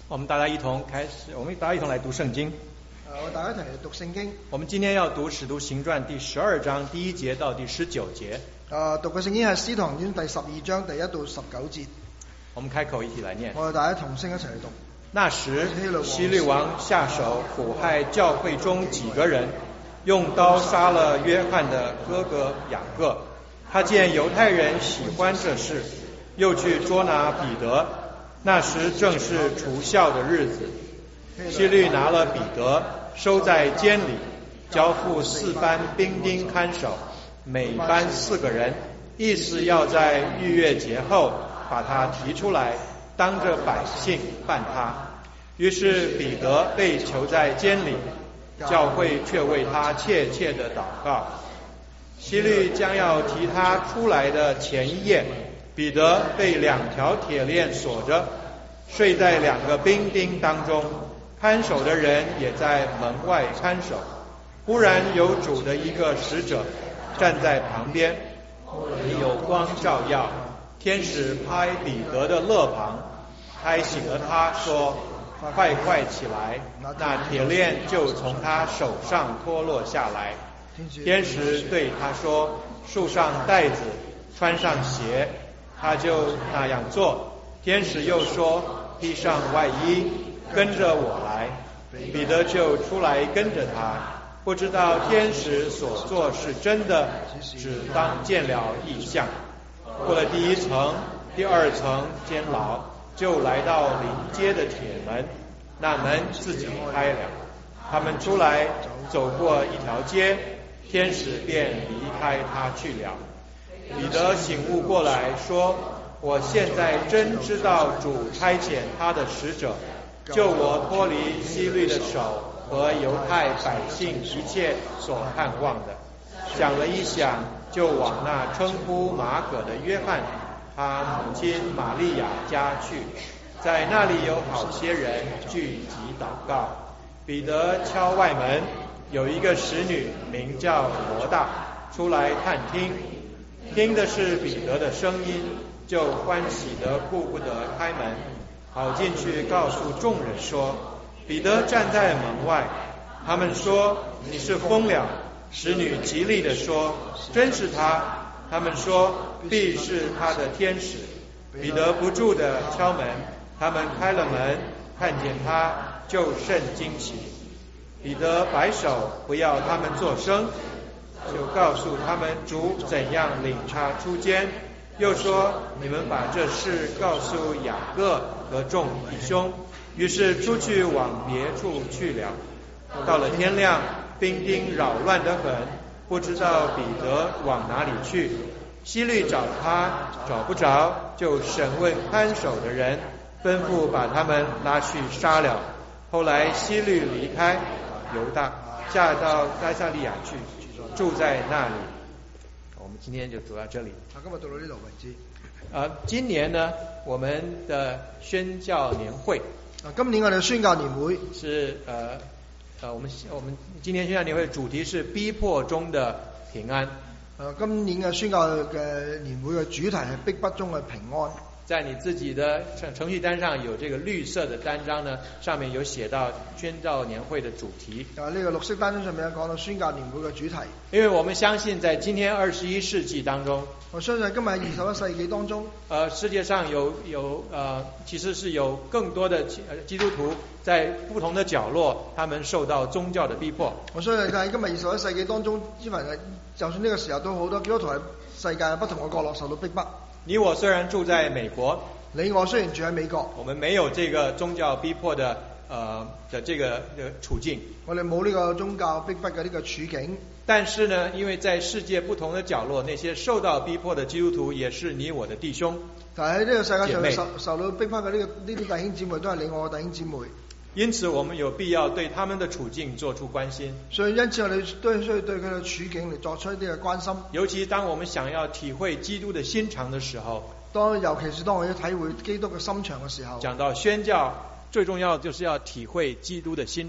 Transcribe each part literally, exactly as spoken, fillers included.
我们大家一同开始，我们大家一同来读圣经。 呃，我大家一齊嚟讀聖經。 我們今天要讀《使徒行傳》第十二章第一節到第十九節。 呃，讀嘅聖經係《使徒行傳》第十二章第一到十九節。 我們開口一起來念。 我哋大家同聲一齊嚟讀。 那時，希律王下手苦害教會中幾個人，用刀殺了約翰的哥哥雅各。他見猶太人喜歡這事，又去捉拿彼得。那時正是除酵的日子，希律拿了彼得，收在監裏，交付四班兵丁看守，每班四個人，意思要在逾越節後把他提出來，當着百姓辦他。於是彼得被囚在監裏，教會卻為他切切的禱告。希律將要提他出來的前一夜，彼得被兩條鐵鏈鎖着，睡在兩個兵丁當中，看守的人也在門外看守。忽然有主的一個使者站在旁邊，有光照耀，天使拍彼得的肋旁，拍醒了他，說：快快起來！那鐵鏈就從他手上脫落下來。天使對他說：束上帶子，穿上鞋。他就那樣做。天使又說：披上外衣，跟着我來。彼得就出來跟着他，不知道天使所做是真的，只當見了異象。過了第一層、第二層監牢，就來到臨街的鐵門，那門自己開了。他們出來，走過一條街，天使便離開他去了。彼得醒悟過來，說：我現在真知道主差遣他的使者，救我脫離希律的手和猶太百姓一切所盼望的。想了一想，就往那稱呼馬可的約翰他母親瑪利亞家去，在那裡有好些人聚集禱告。彼得敲外門，有一個使女名叫羅大出來探聽，聽的是彼得的聲音，就歡喜得顧不得開門，跑進去告訴眾人說：彼得站在門外。他們說：你是瘋了。使女極力地說：真是他。他們說：必是他的天使。彼得不住地敲門，他們開了門，看見他，就甚驚奇。彼得擺手不要他們作聲，就告訴他們主怎樣領他出監，又說：你們把這事告訴雅各和眾弟兄。於是出去往別處去了。到了天亮，兵丁擾亂得很，不知道彼得往哪裡去。希律找他，找不着，就審問看守的人，吩咐把他們拉去殺了。後來希律離開猶大，下到該撒利亞去，住在那裡。我們今天就讀到這裡。 啊，今日讀到呢度為止。 啊，今年呢，我們的宣教年會。 啊，今年我哋嘅宣教年會是呃呃，我們我們今年宣教年會的主題是逼迫中的平安。 呃，今年嘅宣教嘅年會嘅主題係逼迫中嘅平安。 在你自己的程程序單上有這個綠色的單張呢，上面有寫到宣教年會的主題。 啊，呢個綠色單張上面有講到宣教年會嘅主題。 因為我們相信在今天二十一世紀當中， 我相信今日二十一世紀當中， 呃，世界上有有呃，其實是有更多的基督徒在不同的角落，他們受到宗教的逼迫。 我相信喺今日二十一世紀當中，之凡係就算呢個時候都好多基督徒喺世界不同嘅角落受到逼迫。 你我雖然住在美國， 你我雖然住喺美國， 我們沒有這個宗教逼迫的呃的這個的處境。 我哋冇呢個宗教逼迫嘅呢個處境。 但是呢，因為在世界不同的角落，那些受到逼迫的基督徒也是你我的弟兄。 但係喺呢個世界上受受到逼迫嘅呢個呢啲弟兄姊妹都係你我嘅弟兄姊妹。 因此我們有必要對他們的處境做出關心。 所以因此我哋都需要對佢嘅處境嚟作出一啲嘅關心。 尤其當我們想要體會基督的心腸的時候， 當尤其是當我要體會基督嘅心腸嘅時候， 講到宣教，最重要就是要體會基督的心腸。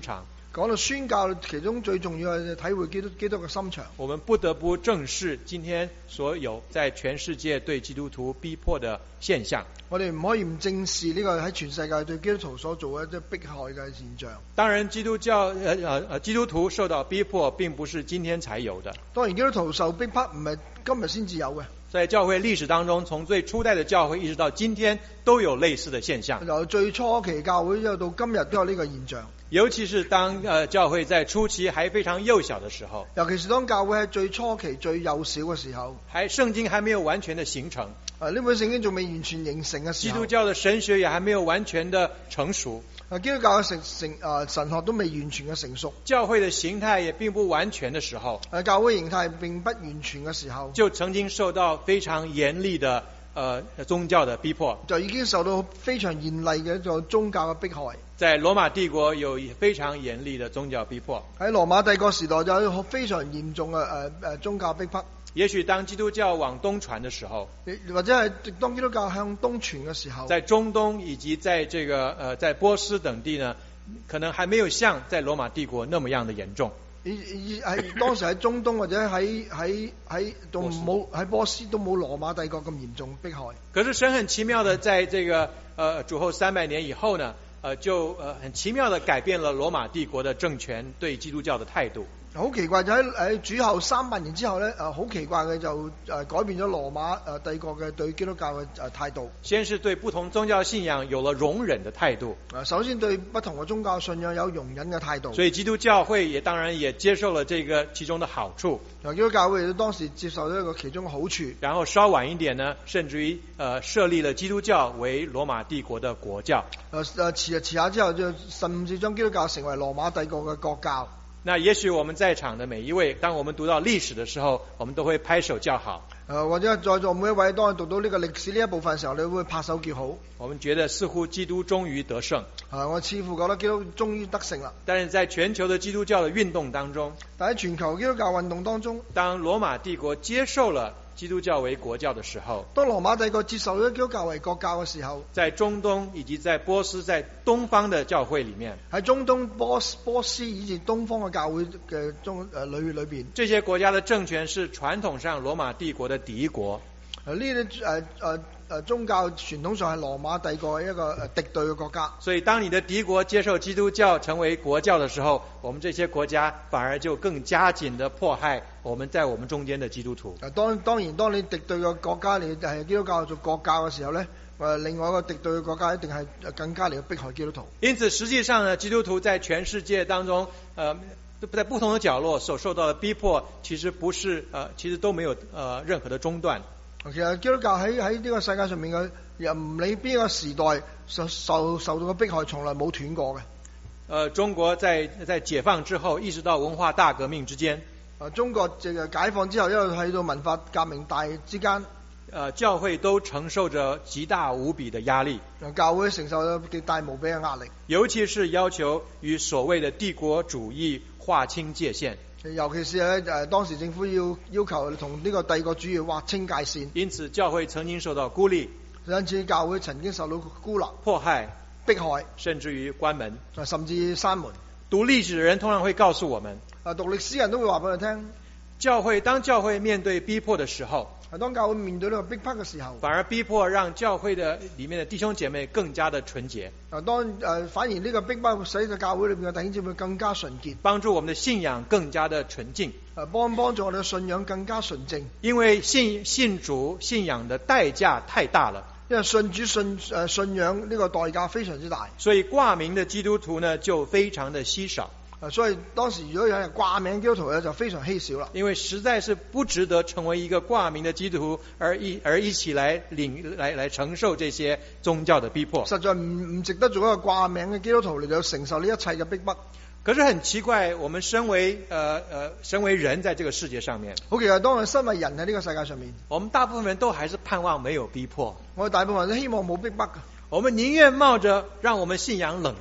講到宣教，其中最重要嘅體會基督基督嘅心腸。 我們不得不正視今天所有在全世界對基督徒逼迫的現象。 我哋唔可以唔正視呢個喺全世界對基督徒所做嘅一啲迫害嘅現象。 當然，基督教呃呃呃基督徒受到逼迫，並不是今天才有的。 當然，基督徒受逼迫唔係今日先至有嘅。 在教會歷史當中，從最初代的教會一直到今天，都有類似的現象。 由最初期教會一直到今日都有呢個現象。 尤其是當呃教會在初期還非常幼小的時候， 尤其是當教會喺最初期最幼小嘅時候， 還聖經還沒有完全的形成， 啊呢本聖經仲未完全形成嘅時候， 基督教的神學也還沒有完全的成熟， 啊基督教嘅成成啊神學都未完全嘅成熟， 教會的形態也並不完全的時候， 啊教會形態並不完全嘅時候， 就曾經受到非常嚴厲的呃宗教的逼迫， 就已經受到非常嚴厲嘅一個宗教嘅迫害。 在羅馬帝國有非常嚴厲的宗教逼迫。 喺羅馬帝國時代就有非常嚴重嘅誒誒宗教逼迫。 也許當基督教往東傳的時候， 或者係當基督教向東傳嘅時候， 在中東以及在這個呃在波斯等地呢，可能還沒有像在羅馬帝國那麼樣的嚴重。 以以喺當時喺中東或者喺喺喺仲冇喺波斯都冇羅馬帝國咁嚴重迫害。 可是神很奇妙的，在這個呃主後三百年以後呢，呃就呃很奇妙的改變了羅馬帝國的政權對基督教的態度。 好奇怪就喺喺主後三百年之後咧，誒好奇怪嘅就誒改變咗羅馬誒帝國嘅對基督教嘅誒態度。 先是對不同宗教信仰有了容忍的態度。 誒首先對不同嘅宗教信仰有容忍嘅態度。 所以基督教會也當然也接受了這個其中的好處。 基督教會當時接受咗一個其中嘅好處。 然後稍晚一點呢，甚至於呃設立了基督教為羅馬帝國的國教。 誒誒遲遲下之後就甚至將基督教成為羅馬帝國嘅國教。 那也許我們在場的每一位，當我們讀到歷史的時候，我們都會拍手叫好。 誒或者在座每一位，當你讀到呢個歷史呢一部分嘅時候，你會拍手叫好。 我們覺得似乎基督終於得勝。 啊，我似乎覺得基督終於得勝啦。 但是在全球的基督教的運動當中， 但喺全球基督教運動當中， 當羅馬帝國接受了基督教為國教的時候， 當羅馬帝國接受咗基督教為國教嘅時候， 在中東以及在波斯，在東方的教會裏面， 喺中東波斯波斯以至東方嘅教會嘅中誒裏裏邊， 這些國家的政權是傳統上羅馬帝國的敵國。 誒呢啲誒誒誒宗教傳統上係羅馬帝國一個誒敵對嘅國家。 所以當你的敵國接受基督教成為國教的時候，我們這些國家反而就更加緊的迫害我們在我們中間的基督徒。 誒當當然，當你敵對嘅國家你係基督教做國教嘅時候咧，誒另外一個敵對嘅國家一定係更加嚟去迫害基督徒。 因此實際上呢，基督徒在全世界當中，呃，在不同的角落所受到的逼迫，其實不是，呃，其實都沒有，呃，任何的中斷。 其實基督教喺喺呢個世界上面嘅，又唔理邊個時代受受受到嘅迫害，從來冇斷過嘅。 呃，中國在在解放之後，一直到文化大革命之間， 啊，中國這個解放之後，一路喺到文化革命大之間， 呃，教會都承受着極大無比的壓力。 教會承受咗極大無比嘅壓力， 尤其是要求與所謂的帝國主義劃清界限。 尤其是咧誒，當時政府要要求同呢個帝國主義劃清界線， 因此教會曾經受到孤立， 因此教會曾經受到孤立、 迫害、 迫害， 甚至於關門， 甚至閂門。 讀歷史的人通常會告訴我們， 啊，讀歷史人都會話俾你聽， 教會當教會面對逼迫的時候， 啊，當教會面對呢個逼迫嘅時候， 反而逼迫讓教會的裡面的弟兄姐妹更加的純潔。 啊，當誒、呃、反而呢個逼迫使到教會裏邊嘅弟兄姊妹更加純潔， 幫助我們的信仰更加的純淨。 啊，幫幫助我哋嘅信仰更加純正。 因為信信主信仰的代價太大了， 因為信主信誒、呃、信仰呢個代價非常之大， 所以掛名的基督徒呢就非常的稀少。 啊，所以當時如果有人掛名基督徒咧，就非常稀少啦。 因為實在是不值得成為一個掛名的基督徒，而一而一起來領來來承受這些宗教的逼迫。 實在唔唔值得做一個掛名嘅基督徒嚟到承受呢一切嘅逼迫。 可是很奇怪，我們身為呃呃身為人，在這個世界上面， 好奇怪，當我身為人喺呢個世界上面， 我們大部分人都還是盼望沒有逼迫。 我哋大部分人都希望冇逼迫嘅。 我們寧願冒着讓我們信仰冷淡，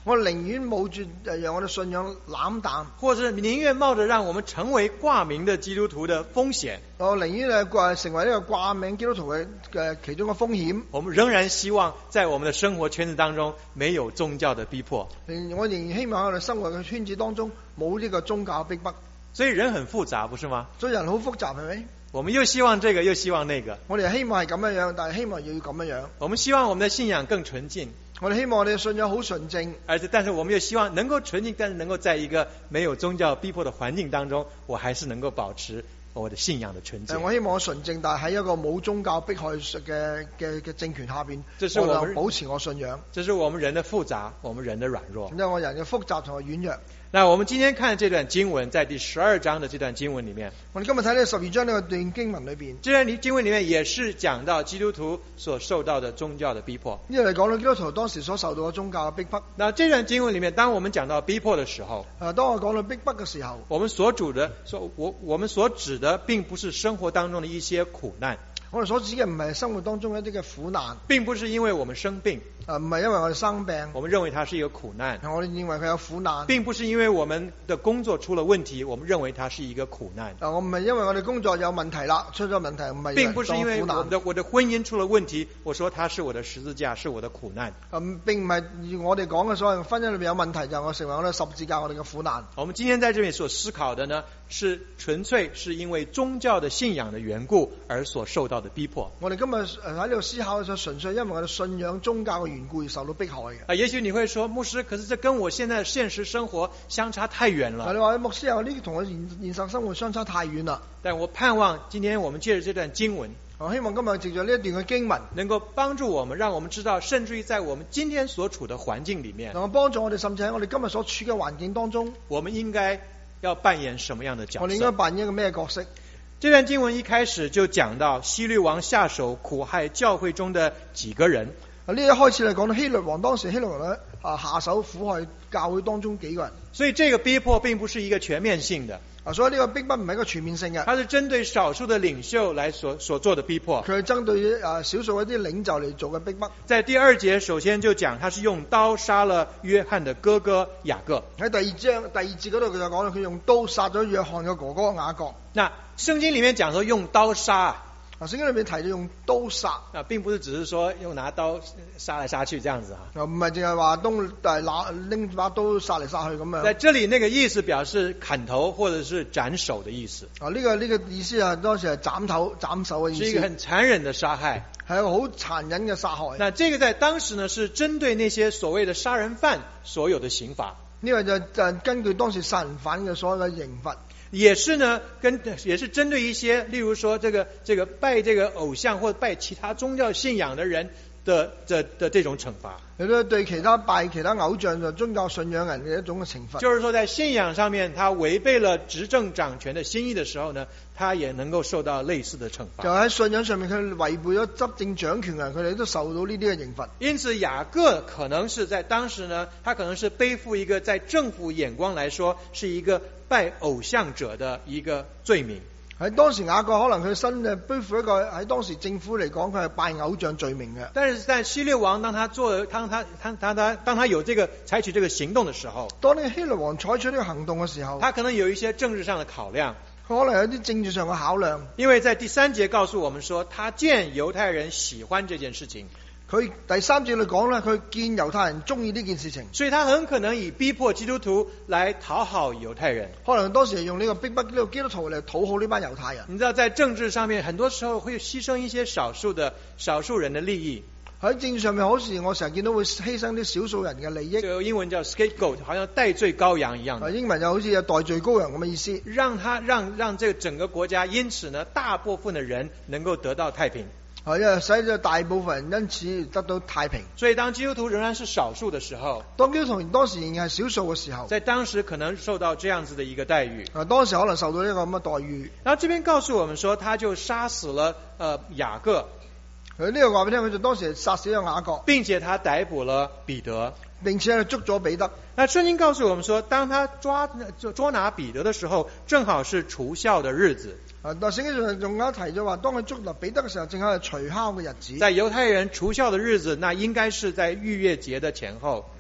我寧願冒住誒讓我哋信仰冷淡， 或者寧願冒着讓我們成為掛名的基督徒的風險， 我寧願誒掛成為呢個掛名基督徒嘅嘅其中嘅風險。 我們仍然希望在我們的生活圈子當中沒有宗教的逼迫。 我仍然希望我哋生活嘅圈子當中冇呢個宗教逼迫。 所以人很複雜，不是嗎？ 所以人好複雜，係咪？ 我們又希望這個，又希望那個。 我哋希望係咁樣樣，但係希望要咁樣樣。 我們希望我們的信仰更純淨。 我哋希望我哋嘅信仰好純正， 而且但是我們又希望能夠純淨，但是能夠在一個沒有宗教逼迫的環境當中，我還是能夠保持我的信仰的純淨。 我希望我純正，但係喺一個冇宗教迫害嘅嘅嘅政權下邊， 我能保持我信仰。 這是我們人的複雜，我們人的軟弱。 因為我人嘅複雜同埋軟弱。 那我們今天看這段經文，在第十二章的這段經文裡面， 我哋今日睇呢十二章呢個段經文裏邊， 這段經文裡面也是講到基督徒所受到的宗教的逼迫。 呢度嚟講到基督徒當時所受到嘅宗教嘅逼迫。 那這段經文裡面，當我們講到逼迫的時候， 誒，當我講到逼迫嘅時候， 我們所主的所我我們所指的，並不是生活當中的一些苦難。 我哋所指嘅唔係生活當中一啲嘅苦難， 並不是因為我們生病， 誒唔係因為我哋生病， 我們認為它是一個苦難。 我哋認為佢有苦難， 並不是因為我們的工作出了問題，我們認為它是一個苦難。 誒我唔係因為我哋工作有問題啦，出咗問題唔係。 並不是因為我的我的婚姻出了問題，我說它是我的十字架，是我的苦難。 誒並唔係我哋講嘅所謂婚姻裏面有問題，就係我成為我哋十字架，我哋嘅苦難。 我們今天在這裡所思考的呢，是純粹是因為宗教的信仰的緣故而所受到的逼迫。 我哋今日喺呢度思考嘅時候，純粹因為我哋信仰宗教嘅緣故而受到迫害嘅。 啊，也許你會說，牧師，可是這跟我現在的現實生活相差太遠了。 你話牧師啊，呢同我現現實生活相差太遠啦。 但我盼望今天我們借着這段經文， 我希望今日藉着呢一段嘅經文， 能夠幫助我們，讓我們知道，甚至於在我們今天所處的環境裡面， 能夠幫助我哋，甚至喺我哋今日所處嘅環境當中， 我們應該要扮演什麼樣的角色？ 我哋應該扮演一個咩角色？ 這段經文一開始就講到希律王下手苦害教會中的幾個人。 啊，呢一開始嚟講到希律王當時希律王咧啊下手苦害教會當中幾個人。 所以這個逼迫並不是一個全面性的。 啊，所以呢個逼迫唔係一個全面性嘅。 它是針對少數的領袖來所所做的逼迫。 佢係針對啊少數一啲領袖嚟做嘅逼迫。 在第二節首先就講，他是用刀殺了約翰的哥哥雅各。 喺第二章第二節嗰度佢就講到佢用刀殺咗約翰嘅哥哥雅各。 那聖經裡面講說用刀殺， 啊，聖經裏面提到用刀殺， 啊，並不是只是說用拿刀殺來殺去這樣子啊， 唔係淨係話東誒拿拎把刀殺嚟殺去咁樣。 在這裡那個意思表示砍頭或者是斬首的意思。 啊，呢個呢個意思啊，當時係斬頭斬首嘅意思。 是一個很殘忍的殺害， 係一個好殘忍嘅殺害。 那這個在當時呢，是針對那些所謂的殺人犯所有的刑罰。 呢個就就根據當時殺人犯嘅所有嘅刑罰。 也是呢，跟也是針對一些，例如說這個這個拜這個偶像或者拜其他宗教信仰的人的的的，的這種懲罰。亦都對其他拜其他偶像的宗教信仰人嘅一種嘅懲罰。 就是說，在信仰上面，他違背了執政掌權的心意的時候呢，他也能夠受到類似的懲罰。 就喺信仰上面，佢違背咗執政掌權人，佢哋都受到呢啲嘅刑罰。 因此，雅各可能是在當時呢，他可能是背負一個在政府眼光來說是一個拜偶像者的一個罪名。 喺當時雅各可能佢身嘅背負一個喺當時政府嚟講佢係拜偶像罪名嘅。 但是在希律王當他做當他他他他當他有這個採取這個行動的時候， 當呢個希律王採取呢個行動嘅時候， 他可能有一些政治上的考量， 佢可能有啲政治上嘅考量。 因為在第三節告訴我們說，他見猶太人喜歡這件事情。 佢第三節嚟講咧，佢見猶太人中意呢件事情， 所以他很可能以逼迫基督徒來討好猶太人。 可能當時係用呢個逼迫呢個基督徒嚟討好呢班猶太人。 你知道，在政治上面，很多時候會犧牲一些少數的少數人的利益。 喺政治上面，好似我成日見到會犧牲啲少數人嘅利益。 這個英文叫 scapegoat，好像代罪羔羊一樣的。 英文就好似有代罪羔羊咁嘅意思。 讓他讓讓這個整個國家，因此呢，大部分的人能夠得到太平。 係啊，使咗大部分人因此得到太平。 所以當基督徒仍然是少數的時候， 當基督徒當時仍然係少數嘅時候， 在當時可能受到這樣子的一個待遇。 啊，當時可能受到一個咁嘅待遇。 然後這邊告訴我們說，他就殺死了呃雅各。 佢呢個話俾你聽，佢就當時殺死咗雅各， 並且他逮捕了彼得， 並且係捉咗彼得。 那聖經告訴我們說，當他抓捉拿彼得的時候，正好是除酵的日子。 啊，但聖經上仲有提咗話，當佢捉拿彼得嘅時候，正係除酵嘅日子。 在猶太人除酵的日子，那應該是在逾越節的前後。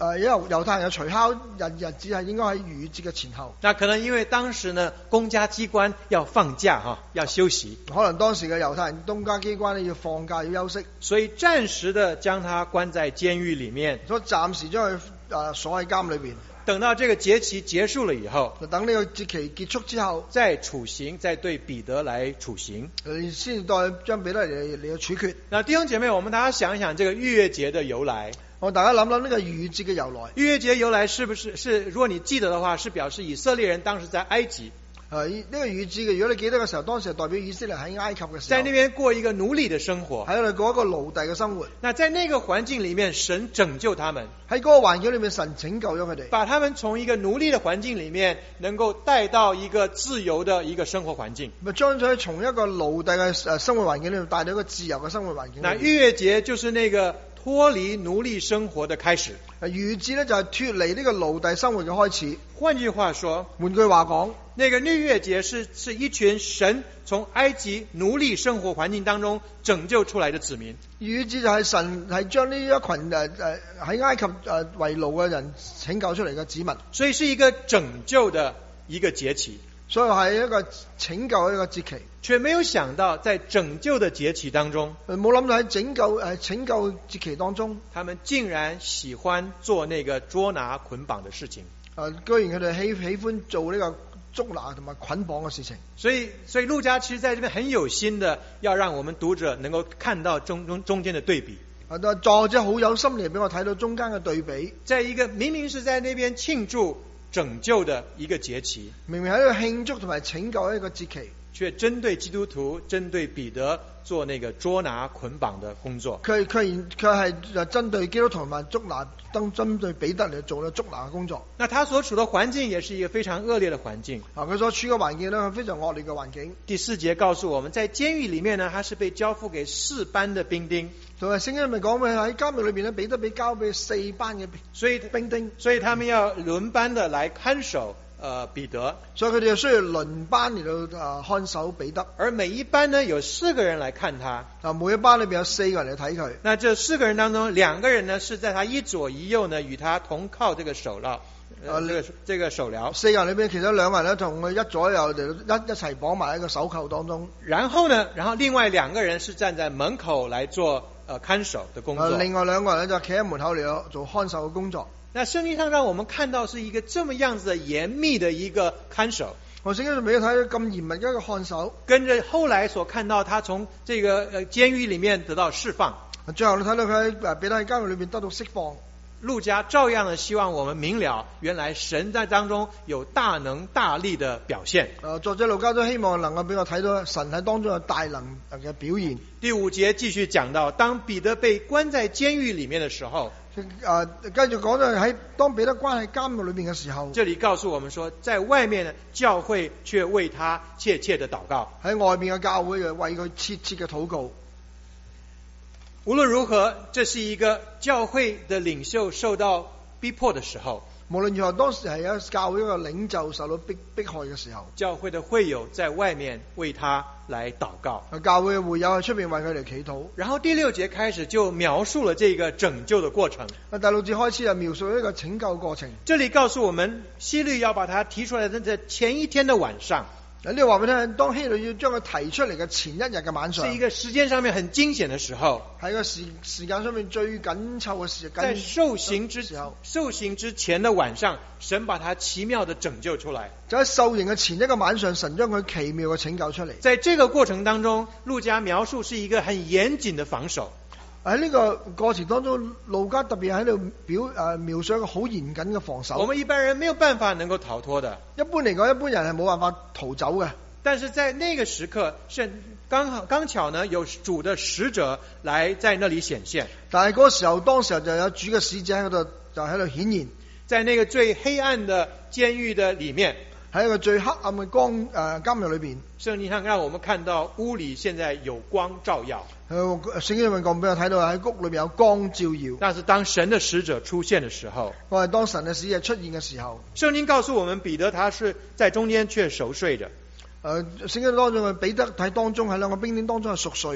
誒，因為猶太人嘅除酵日日子係應該喺逾越節嘅前後。 那可能因為當時呢，公家機關要放假哈，要休息， 可能當時嘅猶太人公家機關咧要放假要休息， 所以暫時的將他關在監獄裡面， 所以暫時將佢誒鎖喺監裏邊。 等到這個節期結束了以後， 就等呢個節期結束之後， 再處刑，再對彼得來處刑， 先再將彼得嚟嚟處決。 那弟兄姐妹，我們大家想一想，這個逾越節的由來。 我大家諗諗呢個逾越節嘅由來。 逾越節由來是不是是？如果你記得的話，是表示以色列人當時在埃及。 誒，呢個逾越節嘅，如果你記得嘅時候，當時係代表以色列喺埃及嘅時候， 在那邊過一個奴隸的生活， 喺度過一個奴隸嘅生活。 那在那個環境裡面，神拯救他們， 喺嗰個環境裡面，神拯救咗佢哋， 把他們從一個奴隸的環境裡面，能夠帶到一個自由的一個生活環境。 咪將佢從一個奴隸嘅誒生活環境裡面帶到一個自由嘅生活環境。 那逾越節就是那個脫離奴隸生活的開始。 逾越節咧就係脫離呢個奴隸生活嘅開始。 換句話說， 換句話講， 那個逾越節是是一群神從埃及奴隸生活環境當中拯救出來的子民。 逾越節就係神係將呢一群誒誒喺埃及誒為奴嘅人拯救出嚟嘅子民， 所以是一個拯救的一個節期。 所以係一個拯救嘅一個節期， 卻沒有想到在拯救的節期當中， 冇諗到喺拯救誒拯救節期當中， 他們竟然喜歡做那個捉拿捆綁的事情。 誒，居然佢哋喜喜歡做呢個捉拿同埋捆綁嘅事情。 所以，所以路加其實在這邊很有心的，要讓我們讀者能夠看到中中中間的對比。 啊，作者好有心嚟俾我睇到中間嘅對比。 在一個明明是在那邊慶祝拯救的一個節期， 明明喺度慶祝同埋拯救的一個節期， 卻針對基督徒、針對彼得做那個捉拿捆綁的工作。 佢佢然佢係針對基督徒同埋捉拿，登針對彼得嚟做咗捉拿嘅工作。 那他所處的環境也是一個非常惡劣的環境。 啊，佢所處嘅環境呢，係非常惡劣嘅環境。 第四節告訴我們，在監獄裏面呢，他是被交付給四班的兵丁。 同埋聖經咪講咩？喺監獄裏邊咧，彼得被交俾四班嘅所以兵丁， 所以他們要輪班的來看守呃彼得， 所以佢哋就需要輪班嚟到啊看守彼得。 而每一班呢有四個人來看他， 啊每一班裏邊有四個人嚟睇佢。 那這四個人當中，兩個人呢是在他一左一右呢，與他同靠這個手鐐，呃，這個這個手鐐。 四個人裏邊，其實兩個人咧同佢一左一右就一一齊綁埋喺個手扣當中。 然後呢，然後另外兩個人是站在門口來做呃看守的工作。 呃、另外兩個人就企喺門口嚟做看守嘅工作。 那聖經上讓我們看到是一個這麼樣子的嚴密的一個看守。 我聖經上俾佢睇到咁嚴密嘅一個看守， 跟着後來所看到他從這個呃監獄裡面得到釋放。 最後你睇到佢喺彼得喺監獄裏邊得到釋放。 路加照樣的希望我們明了，原來神在當中有大能大力的表現。 呃，作者路加都希望能夠俾我睇到神喺當中有大能嘅表現。 第五節繼續講到，當彼得被關在監獄裡面的時候， 呃，繼續講到喺當彼得關喺監獄裏面嘅時候， 這裡告訴我們說，在外面呢，教會卻為他切切的禱告。 喺外面嘅教會嘅為佢切切嘅禱告。 無論如何，這是一個教會的領袖受到逼迫的時候。 無論如何，當時係有教會一個領袖受到逼迫害嘅時候， 教會的會友在外面為他來禱告。 教會嘅會友喺出面為佢哋祈禱。 然後第六節開始就描述了這個拯救的過程。 第六節開始就描述一個拯救過程。 這裡告訴我們，希律要把它提出來的在前一天的晚上。 呢個話俾你聽，當希律要將佢提出嚟嘅前一日嘅晚上， 是一個時間上面很驚險的時候， 喺個時時間上面最緊湊嘅時間。 在受刑之時候，受刑之前的晚上，神把他奇妙的拯救出來。 就喺受刑嘅前一個晚上，神將佢奇妙嘅拯救出嚟。 在這個過程當中，路加描述是一個很嚴謹的防守。 喺呢個過程當中，路加特別喺度表誒、呃、描述一個好嚴謹嘅防守。 我們一般人沒有辦法能夠逃脫的。 一般嚟講，一般人係冇辦法逃走嘅。 但是在那個時刻，是剛好剛巧呢，有主的使者來在那裡顯現。 但係嗰個時候，當時候就有主嘅使者喺度，就喺度顯現，在那個最黑暗的監獄的裡面， 喺一個最黑暗嘅光誒監獄裏邊。 聖經上讓我們看到屋裡現在有光照耀。 誒，聖經裏面講俾我睇到喺屋裏面有光照耀。 但是當神的使者出現的時候， 我係當神嘅使者出現嘅時候， 聖經告訴我們彼得他是在中間卻熟睡的。 誒，聖經當中嘅彼得喺當中喺兩個兵丁當中係熟睡嘅。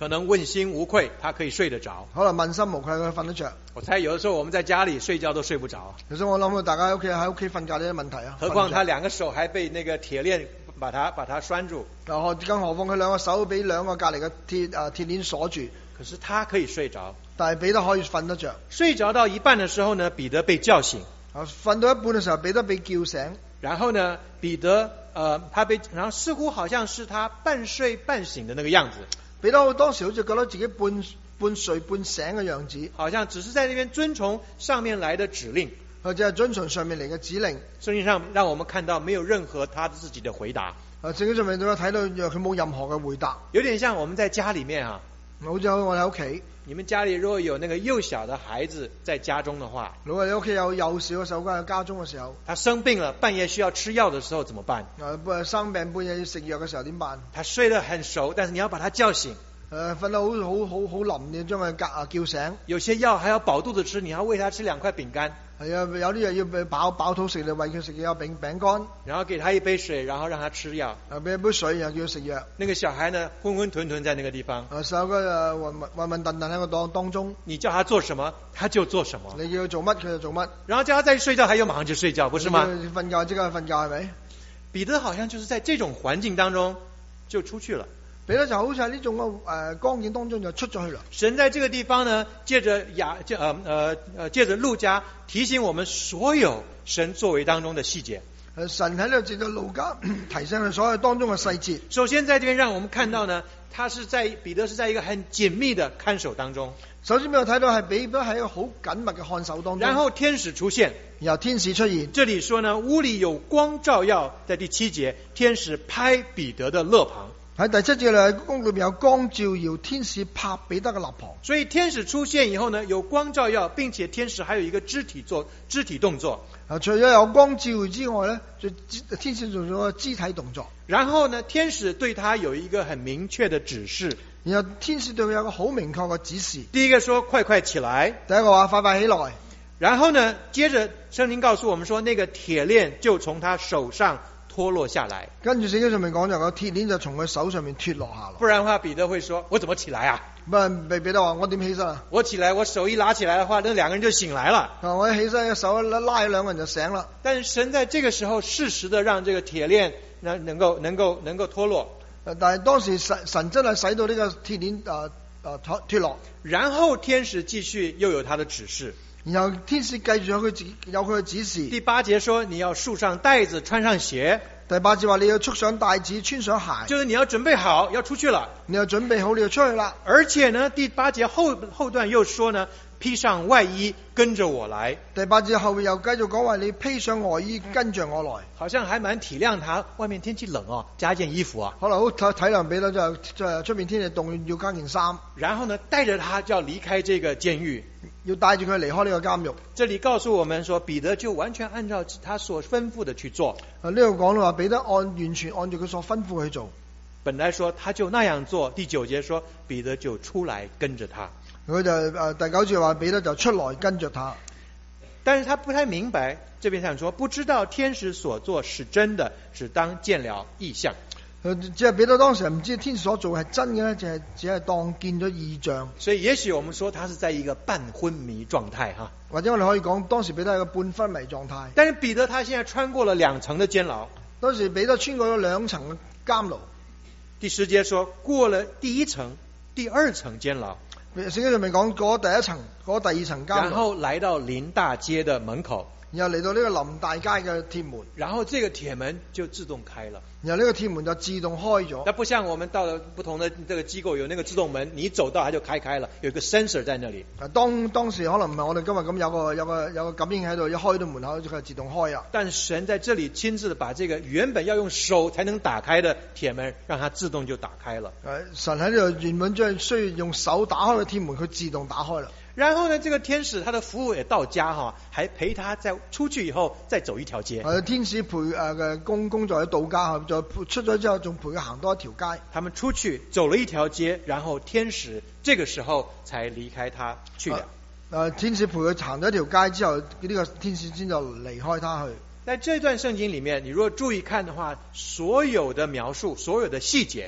可能問心無愧，他可以睡得着。 可能問心無愧，佢瞓得着。 我猜有的時候我們在家裡睡覺都睡不着。 其實我諗到大家喺屋企喺屋企瞓覺呢啲問題啊。 何況他兩個手還被那個鐵鏈把他把他拴住。 更何況佢兩個手俾兩個隔離嘅鐵啊鐵鏈鎖住。 可是他可以睡着。 但係彼得可以瞓得着。 睡着到一半的時候呢，彼得被叫醒。 啊，瞓到一半嘅時候，彼得被叫醒。 然後呢，彼得，呃，他被，然後似乎好像是他半睡半醒的那個樣子。彼得當時好似覺得自己半半睡半醒嘅樣子， 好像只是在那邊遵從上面來的指令， 或者係遵從上面嚟嘅指令。 聖經上讓我們看到沒有任何他自己的回答。 啊，聖經上面都有睇到佢冇任何嘅回答。 有點像我們在家裡面啊， 好似我哋喺屋企。 你們家裡如果有那個幼小的孩子在家中的話， 如果你屋企有幼小嘅手關喺家中嘅時候， 他生病了，半夜需要吃藥的時候怎麼辦？ 啊，生病半夜要食藥嘅時候點辦？ 他睡得很熟，但是你要把他叫醒。 誒，瞓得好好好好冧，你將佢叫叫醒。 有些藥還要飽肚子吃，你要餵他吃兩塊餅乾。 係啊，有啲嘢要飽飽肚食，你餵佢食有餅餅乾。 然後給他一杯水，然後讓他吃藥。 啊，俾一杯水，然後叫佢食藥。 那個小孩呢，昏昏沌沌在那個地方。 啊，細個誒混混混沌沌喺個當當中。 你叫他做什麼，他就做什麼。 你叫佢做乜，佢就做乜。 然後叫他再睡覺，他又馬上就睡覺，不是嗎？ 瞓覺即刻瞓覺係咪？ 彼得好像就是在這種環境當中就出去了。 彼得就好似喺呢種嘅誒光景當中就出咗去啦。 神在這個地方呢，借着雅，呃呃呃，借着路加提醒我們所有神作為當中的細節。 神喺度借着路加提醒佢所有當中嘅細節。 首先在這邊讓我們看到呢，他是在彼得是在一個很緊密的看守當中。 首先俾我睇到係彼得喺一個好緊密嘅看守當中。 然後天使出現， 然後天使出現。 這裡說呢，屋裏有光照耀，在第七節，天使拍彼得的肋旁。 喺第七節裏，宮裏面有光照耀，天使拍彼得嘅肋旁。 所以天使出現以後呢，有光照耀，並且天使還有一個肢體做肢體動作。 啊，除咗有光照之外呢，就天使做咗個肢體動作。 然後呢，天使對他有一個很明確的指示。 然後天使對佢有個好明確嘅指示。 第一個說快快起來， 第一個話快快起來。 然後呢，接着聖經告訴我們說，那個鐵鏈就從他手上脫落下來。 跟住聖經上面講就個鐵鏈就從佢手上面脫落下來。 不然的話，彼得會說：我怎麼起來啊？ 不然被彼得話：我點起身啊？ 我起來，我手一拉起來的話，那兩個人就醒來了。 啊，我一起身，手一拉，拉兩個人就醒了。 但是神在這個時候適時的讓這個鐵鏈能能夠能夠能夠脫落。 但係當時神神真係使到呢個鐵鏈誒誒脫脫落。 然後天使繼續又有他的指示。 然後天使繼續有佢自有佢嘅指示。 第八節說：你要束上帶子，穿上鞋。 第八節話你要束上帶子，穿上鞋， 就是你要準備好要出去了。 你要準備好你要出去啦。 而且呢，第八節後後段又說呢，披上外衣跟着我來。 第八節後面又繼續講話你披上外衣跟着我來。 好像還蠻體諒他，外面天氣冷哦，加一件衣服啊。 可能好體體諒彼得就就出面天氣凍要加件衫。然後呢，帶着他就要離開這個監獄。 要帶住佢離開呢個監獄。 這裡告訴我們說，彼得就完全按照他所吩咐的去做。 啊，呢度講到話彼得按完全按照佢所吩咐去做。 本來說他就那樣做。第九節說彼得就出來跟着他。 佢就誒第九節話彼得就出來跟着他。 但是他不太明白，這邊想說不知道天使所做是真的，只當見了異象。 即係彼得當時唔知天使所做係真嘅咧，就係只係當見咗異象。 所以也許我們說他是在一個半昏迷狀態哈， 或者我哋可以講當時彼得係一個半昏迷狀態。 但是彼得他現在穿過了兩層的監牢。 當時彼得穿過咗兩層嘅監牢。 第十節說過了第一層、第二層監牢。 聖經上面講過第一層、過第二層監牢， 然後來到臨大街的門口。 然後嚟到呢個臨大街嘅鐵門， 然後這個鐵門就自動開了。 然後呢個鐵門就自動開咗。 那不像我們到了不同的這個機構有那個自動門，你走到它就開開了，有一個 sensor 在那裡。 啊，當當時可能唔係我哋今日咁有個有個有個感應喺度，一開到門口就自動開啊。 但神在這裡親自把這個原本要用手才能打開的鐵門，讓它自動就打開了。 誒，神喺呢度原本將需要用手打開嘅鐵門，佢自動打開了。 然後呢，這個天使他的服務也到家哈，還陪他在出去以後再走一條街。 誒，天使陪誒嘅工工作喺到家，就出咗之後仲陪佢行多一條街。 他們出去走了一條街，然後天使這個時候才離開他去了。 誒、啊，天使陪佢行咗一條街之後，呢、這個天使先就離開他去。 在這段聖經裡面，你如果注意看的話，所有的描述，所有的細節。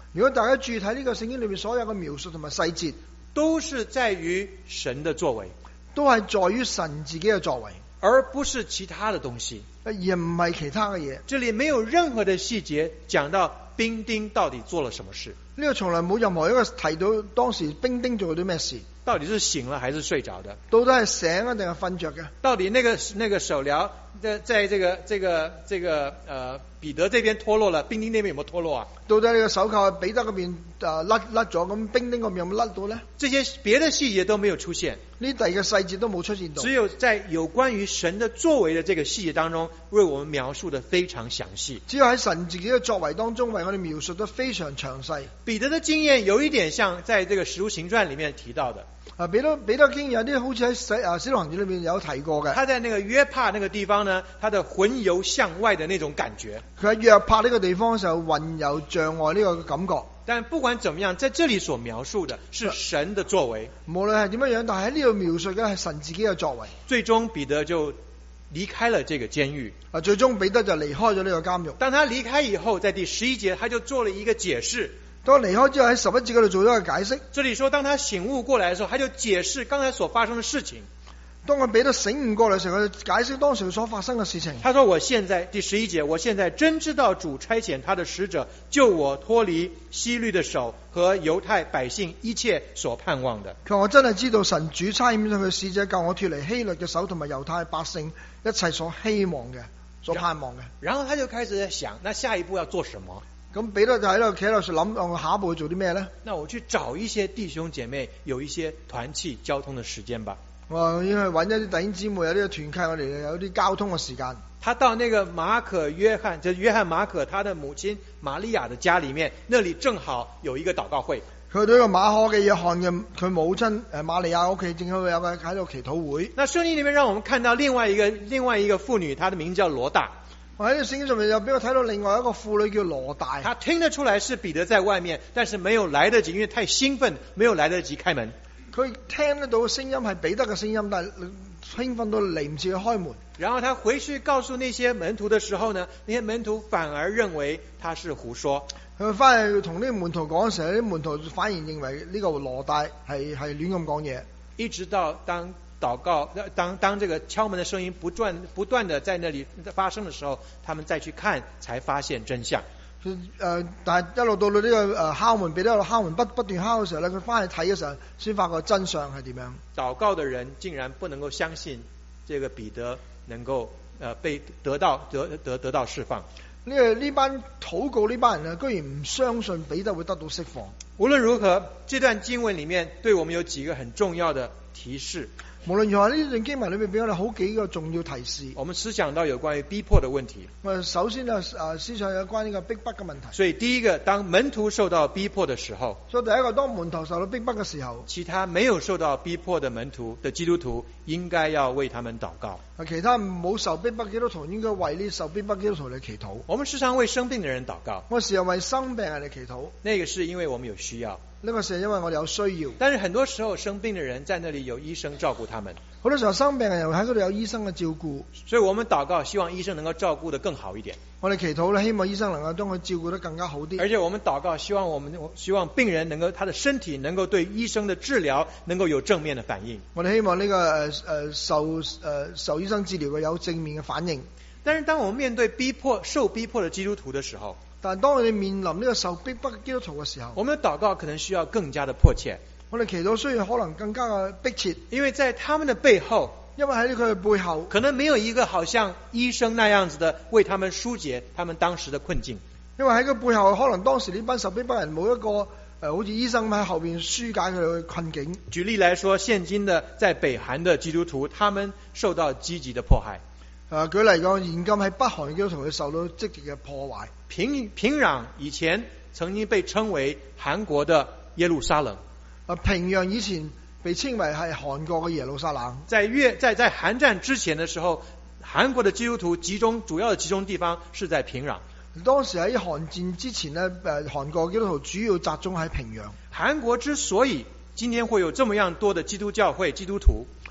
如果大家注意睇呢個聖經裏面所有嘅描述同埋細節， 都是在於神的作為， 都係在於神自己嘅作為， 而不是其他的東西， 而唔係其他嘅嘢。 這裡沒有任何的細節講到兵丁到底做了什麼事。 呢個從來冇任何一個提到當時兵丁做咗啲咩事， 到底是醒了還是睡着的？ 到底係醒啊定係瞓着嘅？ 到底那個那個手鐐在在這個這個這個呃彼得這邊脫落了，兵丁那邊有沒有脫落啊？ 到底你個手銬彼得嗰邊誒甩甩咗，咁兵丁嗰邊有冇甩到呢？ 這些別的細節都沒有出現， 呢第二個細節都冇出現到， 只有在有關於神的作為的這個細節當中，為我們描述得非常詳細。 只有喺神自己嘅作為當中，為我哋描述得非常詳細。 彼得的經驗有一點像在這個使徒行傳裡面提到的。 啊，彼得彼得經驗有啲好似喺使啊使徒行傳裏面有提過嘅。 他在那個約帕那個地方呢，他的魂遊向外的那種感覺。 佢喺約帕呢個地方嘅時候，魂遊象外呢個感覺。 但不管怎麼樣，在這裡所描述的是神的作為。 無論係點樣樣，但係喺呢度描述嘅係神自己嘅作為。 最終彼得就離開了這個監獄。 啊，最終彼得就離開咗呢個監獄。 當他離開以後，在第十一節他就做了一個解釋。 當離開之後喺十一節嗰度做咗個解釋。 這裡說，當他醒悟過來的時候，他就解釋剛才所發生的事情。 當佢彼得醒悟過來嘅時候，佢就解釋當時所發生嘅事情。 他說：我現在第十一節，我現在真知道主差遣他的使者救我脫離希律的手和猶太百姓一切所盼望的。 佢話我真係知道神主差遣佢嘅使者救我脫離希律嘅手同埋猶太百姓一切所希望嘅、所盼望嘅。 然後他就開始在想，那下一步要做什麼？ 咁彼得就喺度企喺度諗，我下一步要做啲咩呢？ 那我去找一些弟兄姐妹，有一些團契交通的時間吧。 我要去揾一啲弟兄姊妹，有啲團契，我哋有啲交通嘅時間。 他到那個馬可約翰，就是約翰馬可他的母親瑪利亞的家裡面，那裡正好有一個禱告會。 去到一個馬可嘅約翰嘅佢母親誒瑪利亞屋企，正好有個喺度祈禱會。 那聖經裡面讓我們看到另外一個另外一個婦女，她的名叫羅大。 我喺呢個聖經上面又俾我睇到另外一個婦女叫羅大。 她聽得出來是彼得在外面，但是沒有來得及，因為太興奮，沒有來得及開門。 佢聽得到聲音係彼得嘅聲音，但係興奮到嚟唔切去開門。 然後他回去告訴那些門徒的時候呢，那些門徒反而認為他是胡說。 佢翻去同呢個門徒講嘅時候，啲門徒反而認為呢個羅大係係亂咁講嘢。 一直到當禱告，當當這個敲門的聲音不斷不斷的在那裡發生的時候，他們再去看，才發現真相。 誒、呃，但係一路到到呢個誒敲門，彼得一路敲門不不斷敲嘅時候咧，佢翻去睇嘅時候，先發覺真相係點樣。 禱告的人竟然不能夠相信，這個彼得能夠誒、呃、被得到得得得到釋放。 呢個呢班禱告呢班人啊，居然唔相信彼得會得到釋放。 無論如何，這段經文裡面對我們有幾個很重要的提示。 無論如何，呢段經文裏面俾我哋好幾個重要提示。 我們思想到有關於逼迫的問題。 我首先啊，誒思想有關呢個逼迫嘅問題。 所以第一個，當門徒受到逼迫的時候， 所以第一個，當門徒受到逼迫嘅時候， 其他沒有受到逼迫的門徒的基督徒應該要為他們禱告。 其他冇受逼迫基督徒應該為呢受逼迫基督徒嚟祈禱。 我們時常為生病的人禱告。 我時常為生病人嚟祈禱。 那個是因為我們有需要。 呢個是因為我哋有需要。 但是很多時候生病的人在那裡有醫生照顧他們。 好多時候生病人又喺嗰度有醫生嘅照顧。 所以我們禱告，希望醫生能夠照顧得更好一點。 我哋祈禱咧，希望醫生能夠將佢照顧得更加好啲。 而且我們禱告，希望我們希望病人能夠他的身體能夠對醫生的治療能夠有正面的反應。 我哋希望呢、這個誒誒、呃、受誒、呃、受醫生治療嘅有正面嘅反應。 但是當我們面對逼迫受逼迫的基督徒的時候， 但係當我哋面臨呢個受逼迫嘅基督徒嘅時候， 我們的禱告可能需要更加的迫切。 我哋祈禱需要可能更加嘅迫切， 因為在他們的背後， 因為喺佢嘅背後， 可能沒有一個好像醫生那樣子的為他們疏解他們當時的困境。 因為喺佢背後，可能當時呢班受逼迫人冇一個誒、呃，好似醫生喺後邊紓解佢哋嘅困境。 舉例來說，現今的在北韓的基督徒，他們受到積極的迫害。 誒、呃，舉例講，現今喺北韓嘅基督徒佢受到積極嘅破壞。 平平壤以前曾經被稱為韓國的耶路撒冷。 啊，平壤以前被稱為係韓國嘅耶路撒冷。 在越在在韓戰之前的時候，韓國的基督徒集中主要的集中地方是在平壤。 當時喺韓戰之前呢，誒，韓國基督徒主要集中喺平壤。 韓國之所以今天會有這麼樣多的基督教會基督徒，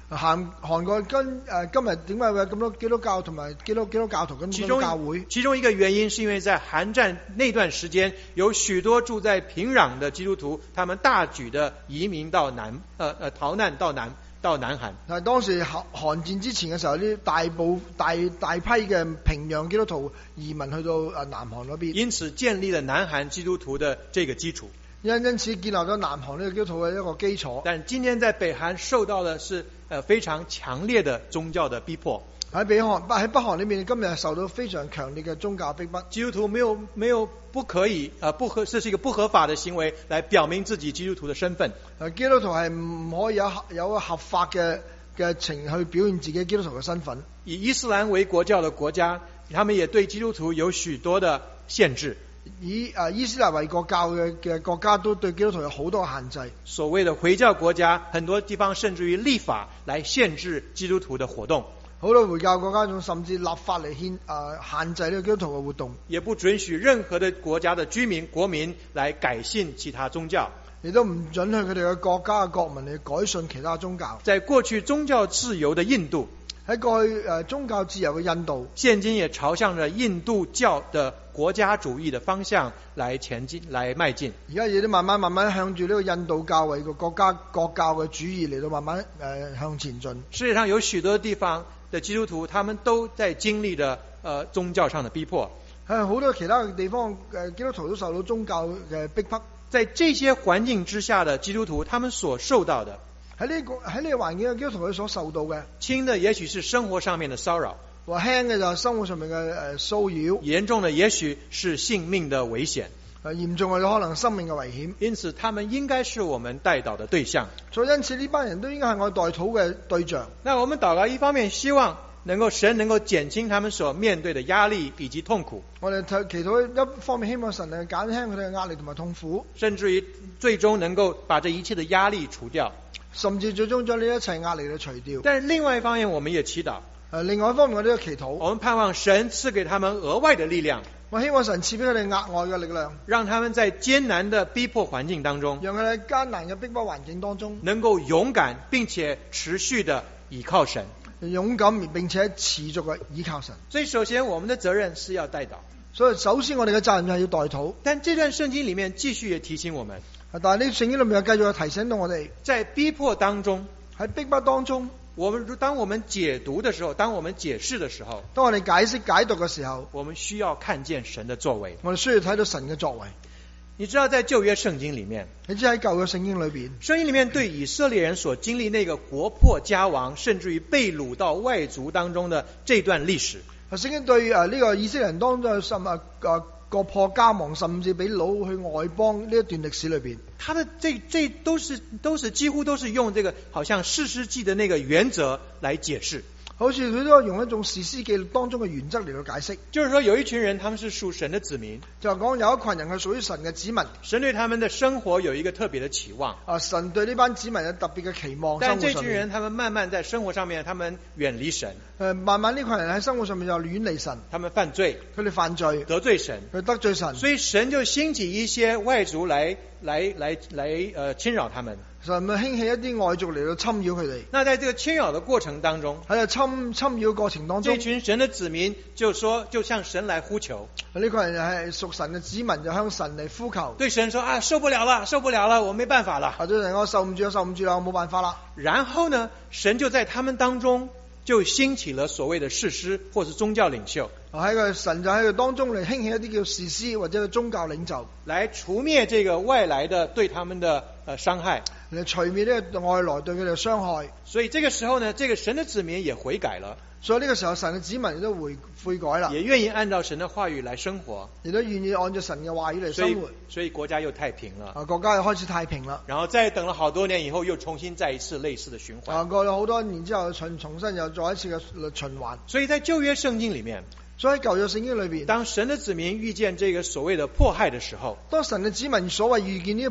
韓韓國跟誒今日點解會有咁多基督教同埋基督基督教徒咁多教會？ 其中一個原因是因為在韓戰那段時間，有許多住在平壤的基督徒，他們大舉的移民到南，呃呃逃難到南到南韓。 但係當時韓韓戰之前嘅時候，啲大部大大批嘅平壤基督徒移民去到誒南韓嗰邊， 因此建立了南韓基督徒的這個基礎。 因因此建立咗南韓呢個基督徒嘅一個基礎。 但今天在北韓受到的是呃非常強烈的宗教的逼迫。 喺北韓喺北韓裏面，今日受到非常強烈嘅宗教逼迫。 基督徒沒有沒有不可以啊、呃、不合，這是一個不合法的行為，來表明自己基督徒的身份。 誒，基督徒係唔可以有有個合法嘅嘅情去表現自己基督徒嘅身份。 以伊斯蘭為國教的國家，他們也對基督徒有許多的限制。 以誒伊斯蘭為國教嘅嘅國家都對基督徒有好多限制。 所謂的回教國家，很多地方甚至於立法來限制基督徒的活動。 好多回教國家仲甚至立法嚟限誒限制呢個基督徒嘅活動。 也不准許任何的國家的居民國民來改信其他宗教。 亦都唔准許佢哋嘅國家嘅國民嚟改信其他宗教。 在過去宗教自由的印度， 喺過去誒宗教自由嘅印度， 現今也朝向着印度教的國家主義的方向來前進，來邁進。 而家亦都慢慢慢慢向住呢個印度教為個國家國教嘅主義嚟到慢慢誒、呃、向前進。 世界上有許多地方的基督徒，他們都在經歷的呃宗教上的逼迫。 喺好多其他嘅地方，誒基督徒都受到宗教嘅逼迫。 在這些環境之下的基督徒，他們所受到的， 喺呢個喺呢個環境嘅基督徒佢所受到嘅， 輕的也許是生活上面的騷擾， 話輕嘅就係生活上面嘅誒騷擾， 嚴重的也許是性命的危險。 誒嚴重嘅可能生命嘅危險。 因此，他們應該是我們代禱的對象。 所以因此呢班人都應該係我代禱嘅對象。 那我們禱告一方面希望能夠神能夠減輕他們所面對的壓力以及痛苦。 我哋祈禱一方面希望神能減輕佢哋嘅壓力同埋痛苦， 甚至於最終能夠把這一切的壓力除掉， 甚至最終將呢一切壓力都除掉。 但是另外一方面，我們也祈禱。 誒，另外一方面我都要祈禱。 我們盼望神賜給他們額外的力量。 我希望神賜俾佢哋額外嘅力量， 讓他們在艱難的逼迫環境當中， 讓佢哋喺艱難嘅逼迫環境當中， 能夠勇敢並且持續的倚靠神。 勇敢並且持續嘅倚靠神。 所以首先我們的責任是要代禱。 所以首先我哋嘅責任係要代禱。 但這段聖經裡面繼續也提醒我們， 但係呢聖經裡面又繼續提醒到我哋， 在逼迫當中， 喺逼迫當中， 我們當我們解讀的時候，當我們解釋的時候， 當我哋解釋解讀嘅時候， 我們需要看見神的作為。 我哋需要睇到神嘅作為。 你知道在舊約聖經裡面， 你知喺舊約聖經裏邊， 聖經裡面對以色列人所經歷那個國破家亡，甚至於被擄到外族當中的這段歷史， 聖經對誒呢個以色列人當中甚啊誒國破家亡，甚至俾擄去外邦呢一段歷史裏邊， 他的這這都是都是幾乎都是用這個好像士師記的那個原則來解釋。 好似佢都用一種士師記當中嘅原則嚟到解釋， 就是說有一群人他們是屬神的子民， 就係講有一群人係屬於神嘅子民， 神對他們的生活有一個特別的期望。 啊，神對呢班子民有特別嘅期望。 但這群人他們慢慢在生活上面，他們遠離神。 誒，慢慢呢群人喺生活上面就遠離神， 他們犯罪， 佢哋犯罪， 得罪神， 佢得罪神， 所以神就興起一些外族來來來來呃侵擾他們。 神咪興起一啲外族嚟到侵擾佢哋。 那在這個侵擾的過程當中， 喺度侵侵擾過程當中， 這群神的子民就說，就向神來呼求。 呢群人係屬神嘅子民，就向神嚟呼求， 對神說啊，受不了了，受不了了，我沒辦法了。 或者我受唔住，我受唔住啦，我冇辦法啦。 然後呢，神就在他們當中就興起了所謂的士師或是宗教領袖。 喺個神就喺佢當中嚟興起一啲叫士師或者宗教領袖， 來除滅這個外來的對他們的呃傷害， 嚟除滅呢個外來對佢哋嘅傷害。 所以這個時候呢，這個神的子民也悔改了。 所以呢個時候，神嘅子民亦都悔悔改啦， 也願意按照神的話語來生活， 亦都願意按照神嘅話語嚟生活。 所以，所以國家又太平了。 啊，國家又開始太平啦。 然後再等了好多年以後，又重新再一次類似的循環。 啊，過咗好多年之後，重重新又再一次嘅循環。 所以在舊約聖經裏面， 所以喺舊約聖經裏邊， 當神的子民遇見這個所謂的迫害的時候， 當神嘅子民所謂遇見呢啲迫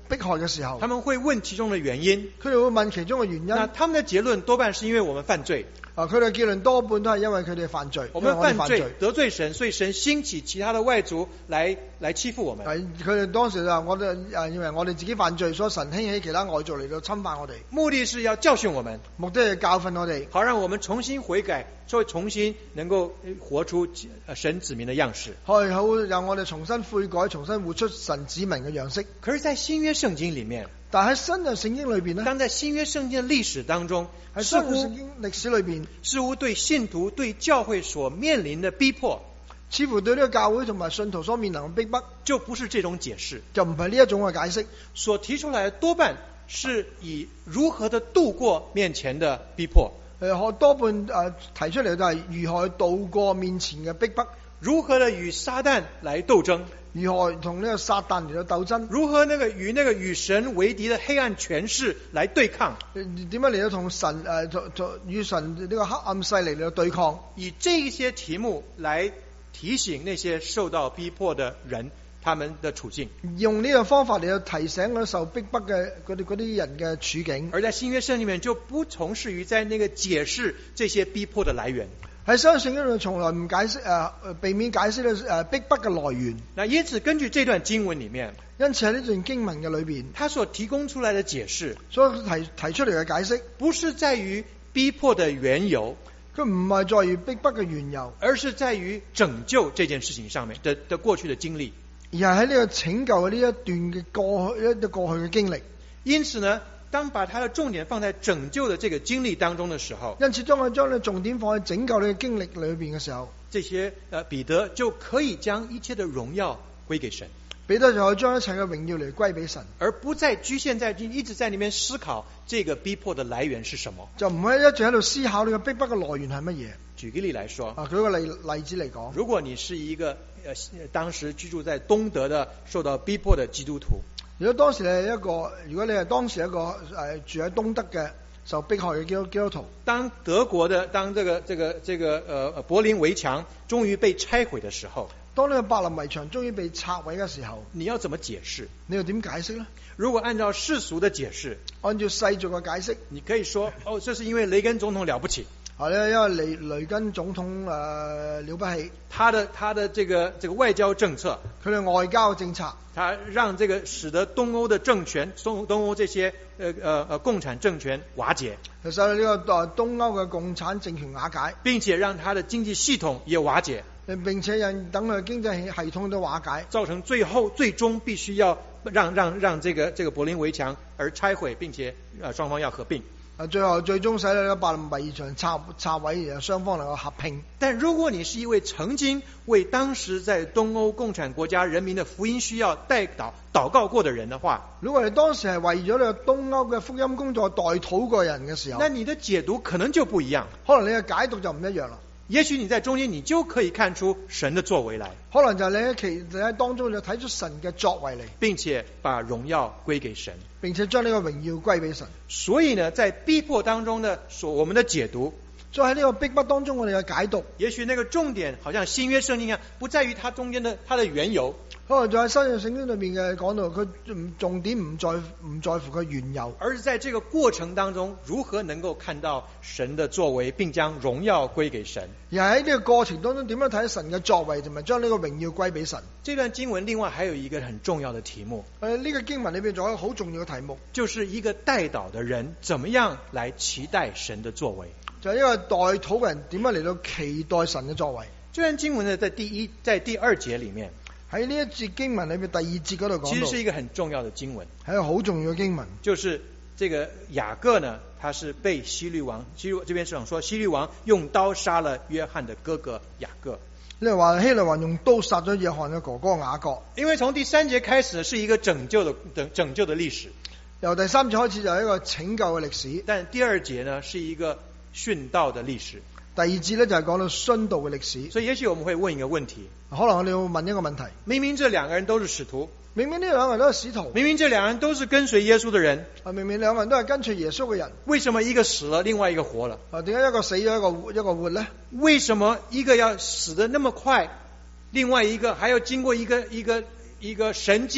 迫害嘅時候， 他們會問其中的原因。 佢哋會問其中嘅原因。 那他們的結論多半是因為我們犯罪。 啊，佢哋嘅結論多半都係因為佢哋犯罪， 我們犯罪得罪神，所以神興起其他的外族來來欺負我們。 佢哋當時就話我哋誒認為我哋自己犯罪，所以神興起其他外族嚟到侵犯我哋。 目的是要教訓我們， 目的係教訓我哋， 好讓我們重新悔改，所以重新能夠活出神子民的樣式。 係好讓我哋重新悔改，重新活出神子民嘅樣式。 可是，在新約聖經裡面， 但喺新約聖經裏邊呢， 當在新約聖經的歷史當中， 喺新約聖經歷史裏邊， 似乎對信徒對教會所面臨的逼迫， 似乎對呢個教會同埋信徒所面臨嘅逼迫， 就不是這種解釋， 就唔係呢一種嘅解釋。 所提出來的多半是以如何的度過面前的逼迫。 誒，多半誒提出嚟就係如何度過面前嘅逼迫， 如何的與撒旦來鬥爭， 如何同呢個撒旦嚟到鬥爭， 如何那個與那個與神為敵的黑暗權勢來對抗， 點樣嚟到同神誒同同與神呢個黑暗勢力嚟到對抗， 以這一些題目來提醒那些受到逼迫的人他們的處境， 用呢個方法嚟到提醒嗰受逼迫嘅嗰啲嗰啲人嘅處境。 而在新約聖經裡面就不從事於在那個解釋這些逼迫的來源。 喺新約聖經裏從來唔解釋誒、呃、避免解釋咧誒逼迫嘅來源。 那因此根據這段經文裡面， 因此喺呢段經文嘅裏邊， 他所提供出來的解釋， 所以提提出嚟嘅解釋， 不是在於逼迫的緣由， 佢唔係在於逼迫嘅緣由， 而是在於拯救這件事情上面的的過去的經歷， 而係喺呢個拯救嘅呢一段嘅過去一啲過去嘅經歷。 因此呢，當把他的重點放在拯救的這個經歷當中的時候， 因此當佢將呢重點放喺拯救呢個經歷裏邊嘅時候， 這些呃彼得就可以將一切的榮耀歸給神， 彼得就可以將一切嘅榮耀嚟歸俾神， 而不再局限在一直在那邊思考這個逼迫的來源是什麼， 就唔係一直喺度思考呢個逼迫嘅來源係乜嘢。 舉個例來說， 啊，舉個例例子嚟講， 如果你是一個呃當時居住在東德的受到逼迫的基督徒， 如果當時你係一個，如果你係當時一個誒、呃、住喺東德嘅受迫害嘅基督基督徒，當德國的當這個這個這個呃柏林圍牆終於被拆毀的時候， 當呢個柏林圍牆終於被拆毀嘅時候， 你要怎麼解釋？ 你又點解釋呢？ 如果按照世俗的解釋， 按照世俗嘅解釋， 你可以說哦，這是因為雷根總統了不起。 係咧，因為雷雷根總統誒、呃、了不起， 他的他的這個這個外交政策， 佢嘅外交政策， 他讓這個使得東歐的政權，東東歐這些呃呃呃共產政權瓦解， 其實呢個誒東歐嘅共產政權瓦解， 並且讓他的經濟系統也瓦解， 並且讓等佢經濟系統都瓦解， 造成最後最終必須要讓讓讓這個這個柏林圍牆而拆毀，並且呃雙方要合併。 啊，最後最終使到呢柏林圍牆拆拆毀，然後雙方能夠合併。 但如果你是一位曾經為當時在東歐共產國家人民的福音需要代禱禱告過的人的話， 如果你當時係為咗呢個東歐嘅福音工作代禱過人嘅時候， 那你的解讀可能就不一樣， 可能你嘅解讀就唔一樣啦。 也許你在中間，你就可以看出神的作為來， 可能就係你喺其你喺當中就睇出神嘅作為嚟， 並且把榮耀歸給神， 並且將呢個榮耀歸俾神。 所以呢，在逼迫當中呢，所我們的解讀， 所以喺呢個逼迫當中，我哋嘅解讀， 也許那個重點，好像新約聖經一樣，不在於它中間的它的緣由。 可能就喺新約聖經裏面嘅講到，佢重點唔在唔在乎佢緣由， 而是在這個過程當中，如何能夠看到神的作為，並將榮耀歸給神。 而喺呢個過程當中，點樣睇神嘅作為，同埋將呢個榮耀歸俾神。 這段經文另外還有一個很重要的題目， 誒、呃，呢、這個經文裏邊仲有一個好重要嘅題目， 就是一個代禱的人，怎麼樣來期待神的作為。 就係一個代禱嘅人點樣嚟到期待神嘅作為。 這段經文呢，在第一在第二節裏面。 喺呢一節經文裏面第二節嗰度講到， 其實是一個很重要的經文， 係一個好重要嘅經文， 就是這個雅各呢，他是被希律王，希律這邊是想說希律王用刀殺了約翰的哥哥雅各。 你話希律王用刀殺咗約翰嘅哥哥雅各， 因為從第三節開始是一個拯救的拯拯救的歷史， 由第三節開始就係一個拯救嘅歷史， 但第二節呢是一個殉道的歷史。 第二節咧就係講到殉道嘅歷史， 所以也許我們會問一個問題， 可能我哋會問一個問題：明明這兩個人都是使徒， 明明呢兩個人都係使徒， 明明這兩個人都是跟隨耶穌的人， 啊，明明兩個人都係跟隨耶穌嘅人， 為什麼一個死了，另外一個活了？ 啊，點解一個死咗，一個一個活呢？ 為什麼一個要死得那麼快，另外一個還要經過一個一個一個神蹟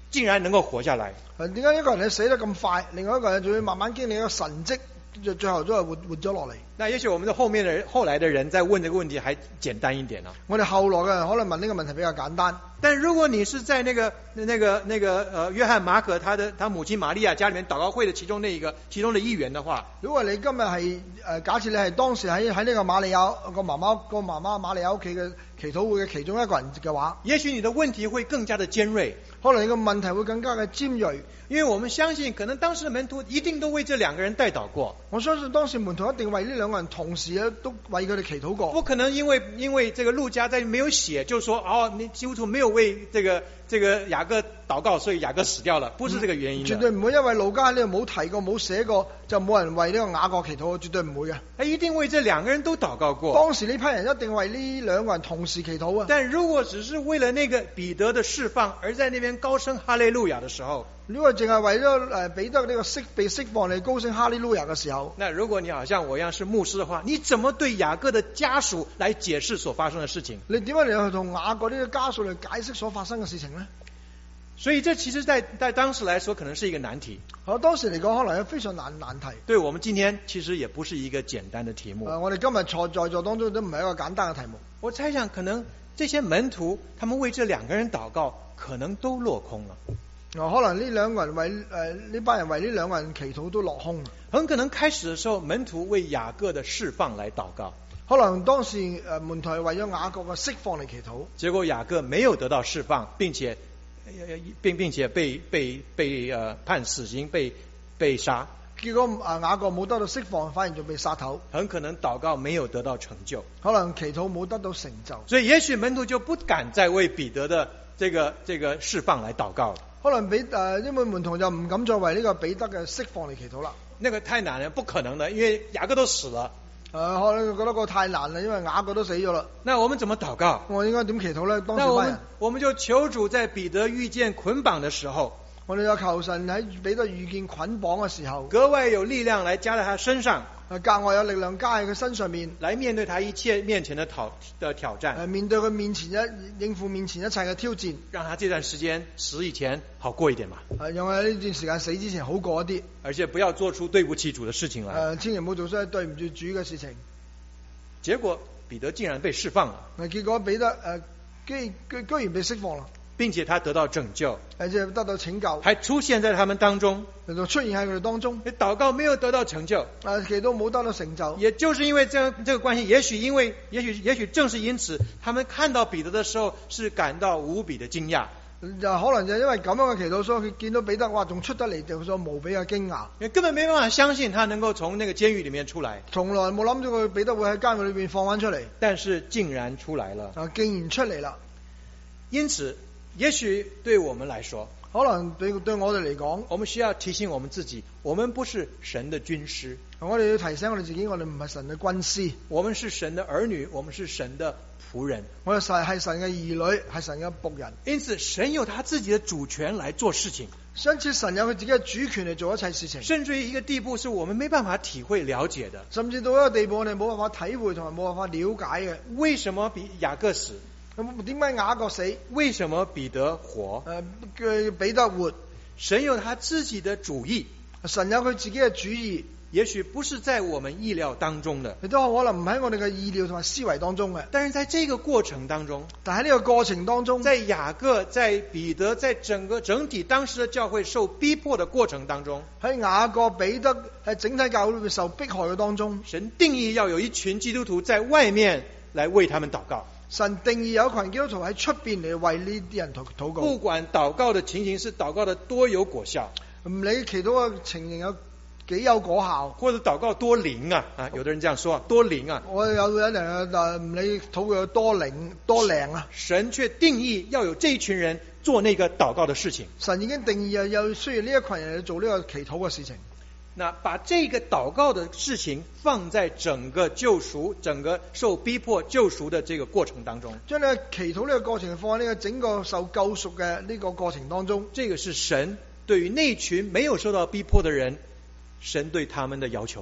竟然能夠活下來。 誒點解一個人死得咁快，另外一個人仲要慢慢經歷一個神蹟，最最後都係活活咗落嚟？ 那也許我們的後面的人後來的人在問這個問題還簡單一點啊。 我哋後來嘅人可能問呢個問題比較簡單。 但如果你是在那個那個那個呃約翰馬可他的他母親瑪利亞家裡面禱告會的其中那一個其中的一員的話， 如果你今日係誒假設你係當時喺喺呢個瑪利亞個媽媽個媽媽瑪利亞屋企嘅祈禱會嘅其中一個人嘅話， 也許你的問題會更加的尖銳， 可能你個問題會更加嘅尖銳， 因為我們相信可能當時的門徒一定都為這兩個人代禱過。 我相信當時門徒一定為呢兩個人同時咧都為佢哋祈禱過。 不可能因為因為這個路加在沒有寫就說哦，你基督徒沒有為這個這個雅各禱告，所以雅各死掉了，不是這個原因的。 絕對唔會因為路加呢度冇提過冇寫過就冇人為呢個雅各祈禱，絕對唔會嘅。 他一定為這兩個人都禱告過。 當時呢批人一定為呢兩個人同時祈禱啊。 但如果只是為了那個彼得的釋放而在那邊高聲哈利路亞的時候， 如果淨係為咗誒彼得呢個釋被釋放嚟高聲哈利路亞嘅時候， 那如果你好像我一樣是牧師的話，你怎麼對雅各的家屬來解釋所發生的事情？ 你點解嚟去同雅各呢個家屬嚟解釋所發生嘅事情呢？ 所以這其實在在當時來說可能是一個難題。 好，當時嚟講可能係非常難難題。 對我們今天其實也不是一個簡單的題目。 誒，我哋今日坐在座當中都唔係一個簡單嘅題目。 我猜想可能這些門徒他們為這兩個人禱告，可能都落空了。 可能呢兩個人為誒呢班人為呢兩個人祈禱都落空。 很可能開始的時候門徒為雅各的釋放來禱告， 可能當時誒門徒係為咗雅各嘅釋放嚟祈禱， 結果雅各沒有得到釋放，並且並並且被被被呃判死刑，被被殺。 結果啊雅各冇得到釋放，反而仲被殺頭。 很可能禱告沒有得到成就， 可能祈禱冇得到成就， 所以也許門徒就不敢再為彼得的這個這個釋放來禱告了。 可能彼誒因為門徒就唔敢再為呢個彼得嘅釋放嚟祈禱啦。 那個太難了，不可能的，因為雅各都死了。 誒、呃，可能覺得個太難啦，因為雅各都死咗啦。 那我們怎麼禱告？ 我應該點祈禱呢？當時那我們我們就求主在彼得遇見捆綁的時候， 我哋就求神喺彼得遇見捆綁嘅時候， 格外有力量來加在他身上， 格外有力量加喺佢身上面， 來面對他一切面前的挑的挑戰。 誒，面對佢面前一應付面前一切嘅挑戰， 讓他這段時間死以前好過一點嘛。 誒，讓佢呢段時間死之前好過一啲， 而且不要做出對不起主的事情來。 誒，千祈唔好做出對唔住主嘅事情。 結果彼得竟然被釋放了。 誒，結果彼得誒居居居然被釋放啦， 並且他得到拯救， 而且得到拯救， 還出現在他們當中， 就出現喺佢哋當中。 禱告沒有得到成就， 誒，祈禱冇得到成就， 也就是因為這樣這個關係，也許因為也許也許正是因此，他們看到彼得的時候是感到無比的驚訝。 就可能就因為咁樣嘅祈禱，所以佢見到彼得，哇，仲出得嚟，就所無比嘅驚訝， 根本沒辦法相信他能夠從那個監獄裏面出來， 從來冇諗到佢彼得會喺監獄裏邊放翻出嚟， 但是竟然出來了， 啊，竟然出嚟啦。 因此，也許對我們來說， 可能對對我哋嚟講， 我們需要提醒我們自己，我們不是神的軍師， 我哋要提醒我哋自己，我哋唔係神嘅軍師， 我們是神的兒女，我們是神的僕人， 我哋係係神嘅兒女，係神嘅僕人。 因此，神有他自己的主權來做事情， 因此神有佢自己嘅主權嚟做一切事情， 甚至於一個地步是我們沒辦法體會了解的， 甚至到一個地步我哋冇辦法體會同埋冇辦法了解嘅。 為什麼比雅各死？ 咁點解雅各死？ 為什麼彼得活？ 誒，佢彼得活。 神有他自己的主意， 神有佢自己嘅主意， 也許不是在我們意料當中的， 亦都可能唔喺我哋嘅意料同埋思維當中嘅。 但是在這個過程當中， 但喺呢個過程當中， 在雅各、在彼得、在整個整體當時的教會受逼迫的過程當中， 喺雅各、彼得喺整體教會裏面受迫害嘅當中， 神定義要有一群基督徒在外面來為他們禱告。 神定義有一群基督徒喺出邊嚟為呢啲人禱禱告。 不管禱告的情形是禱告的多有果效， 唔理祈禱嘅情形有幾有果效， 或者禱告多靈啊啊，有的人這樣說啊，多靈啊。 我有有人誒唔理禱告有多靈多靈啊， 神卻定義要有這一群人做那個禱告的事情。 神已經定義啊，有需要呢一群人去做呢個祈禱嘅事情。 那把這個禱告的事情放在整個救贖、整個受逼迫救贖的這個過程當中， 將呢個祈禱呢個過程放喺呢個整個受救贖嘅呢個過程當中， 這個是神對於那群沒有受到逼迫的人，神對他們的要求。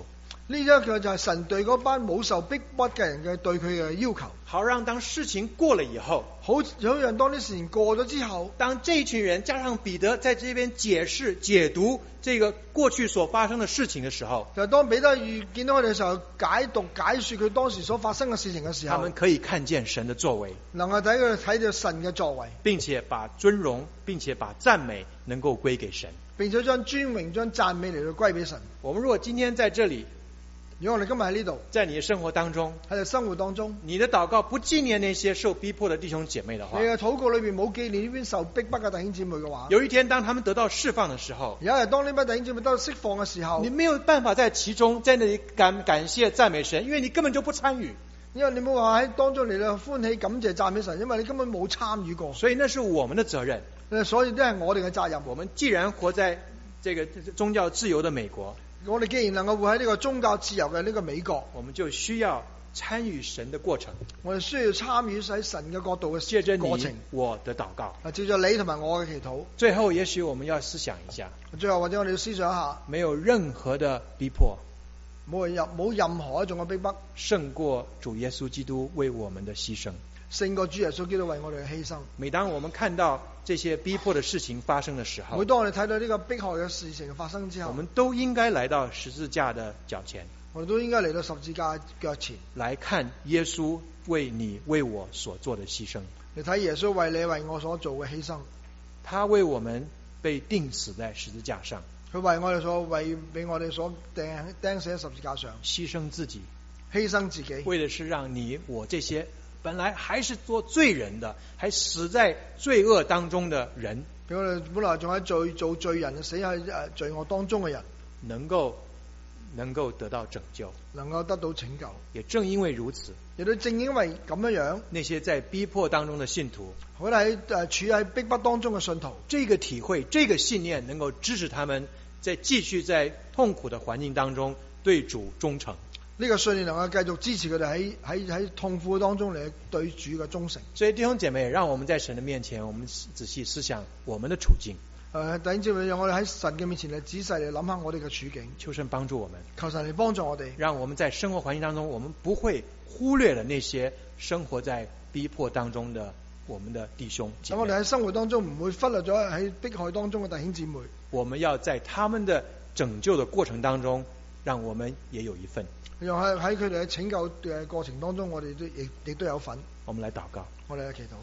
呢一個就係神對嗰班冇受逼迫嘅人嘅對佢嘅要求， 好讓當事情過了以後， 好好讓當啲事情過咗之後， 當這一群人加上彼得在這邊解釋解讀這個過去所發生的事情的時候， 就當彼得遇見到佢哋嘅時候，解讀解說佢當時所發生嘅事情嘅時候， 他們可以看見神的作為， 能夠睇佢睇到神嘅作為， 並且把尊榮並且把讚美能夠歸給神， 並且將尊榮將讚美嚟到歸俾神。 我們如果今天在這裡， 如果我哋今日喺呢度， 在你的生活當中， 喺你生活當中， 你的禱告不紀念那些受逼迫的弟兄姐妹的話， 你嘅禱告裏邊冇紀念呢邊受逼迫嘅弟兄姊妹嘅話， 有一天當他們得到釋放的時候， 有一日當呢班弟兄姊妹得到釋放嘅時候， 你沒有辦法在其中在那裡感感謝讚美神，因為你根本就不參與。 因為你冇話喺當中嚟到歡喜感謝讚美神，因為你根本冇參與過， 所以那是我們的責任。 所以都係我哋嘅責任。 我們既然活在這個宗教自由的美國， 我哋既然能夠活喺呢個宗教自由嘅呢個美國， 我們就需要參與神的過程。 我哋需要參與喺神嘅角度嘅借着過程。 你我的禱告， 啊，借着你同埋我嘅祈禱。 最後也許我們要思想一下， 最後或者我哋要思想一下， 沒有任何的逼迫， 冇任冇任何一種嘅逼迫， 勝過主耶穌基督為我們的犧牲， 勝過主耶穌基督為我哋嘅犧牲。 每當我們看到這些逼迫的事情發生的時候， 每當我哋睇到呢個迫害嘅事情發生之後， 我們都應該來到十字架的腳前， 我哋都應該嚟到十字架腳前， 來看耶穌為你為我所做的犧牲。 你睇耶穌為你為我所做嘅犧牲， 他為我們被釘死在十字架上， 佢為我哋所為俾我哋所釘釘死喺十字架上， 犧牲自己， 犧牲自己， 為的是讓你我這些本來還是做罪人的，還死在罪惡當中的人， 俾我哋本來仲喺罪做罪人，死喺誒罪惡當中嘅人， 能夠能夠得到拯救， 能夠得到拯救。 也正因為如此， 亦都正因為咁樣樣， 那些在逼迫當中的信徒， 好喺誒處喺逼迫當中嘅信徒， 這個體會，這個信念能夠支持他們在繼續在痛苦的環境當中對主忠誠。 呢個信念能夠繼續支持佢哋喺喺喺痛苦當中嚟對主嘅忠誠。 所以弟兄姐妹，讓我們在神的面前，我們仔細思想我們的處境。 誒，弟兄姊妹，讓我哋喺神嘅面前嚟仔細嚟諗下我哋嘅處境。 求神幫助我們， 求神嚟幫助我哋， 讓我們在生活環境當中，我們不會忽略了那些生活在逼迫當中的我們的弟兄姐妹。 咁我哋喺生活當中唔會忽略咗喺迫害當中嘅弟兄姊妹。 我們要在他們的拯救的過程當中，讓我們也有一份。 讓喺喺佢哋嘅拯救嘅過程當中，我哋都亦亦都有份。 我們來禱告， 我哋嚟祈禱。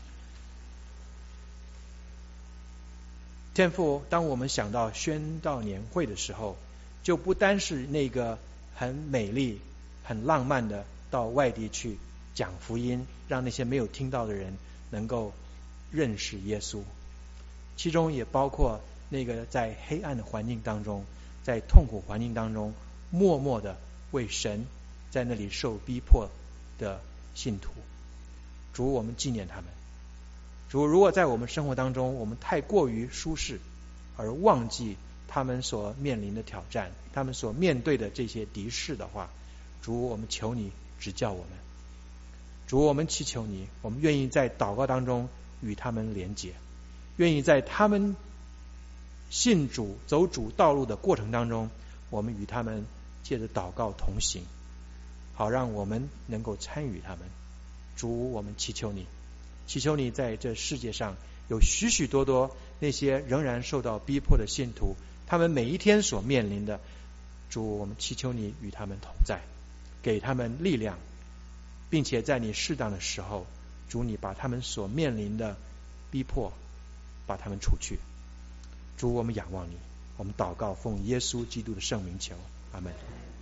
天父，當我們想到宣道年會的時候，就不單是那個很美麗、很浪漫的到外地去講福音，讓那些沒有聽到的人能夠認識耶穌，其中也包括那個在黑暗的環境當中，在痛苦環境當中默默的為神在那裡受逼迫的信徒。主，我們紀念他們。主，如果在我們生活當中我們太過於舒適，而忘記他們所面臨的挑戰，他們所面對的這些敵視的話，主，我們求你指教我們。主，我們祈求你，我們願意在禱告當中與他們連結，願意在他們信主走主道路的過程當中，我們與他們借着禱告同行，好讓我們能夠參與他們。主，我們祈求你，祈求你在這世界上有許許多多那些仍然受到逼迫的信徒，他們每一天所面臨的，主，我們祈求你與他們同在，給他們力量，並且在你適當的時候，主，你把他們所面臨的逼迫把他們除去。主，我們仰望你，我們禱告奉耶穌基督的聖名求，阿們。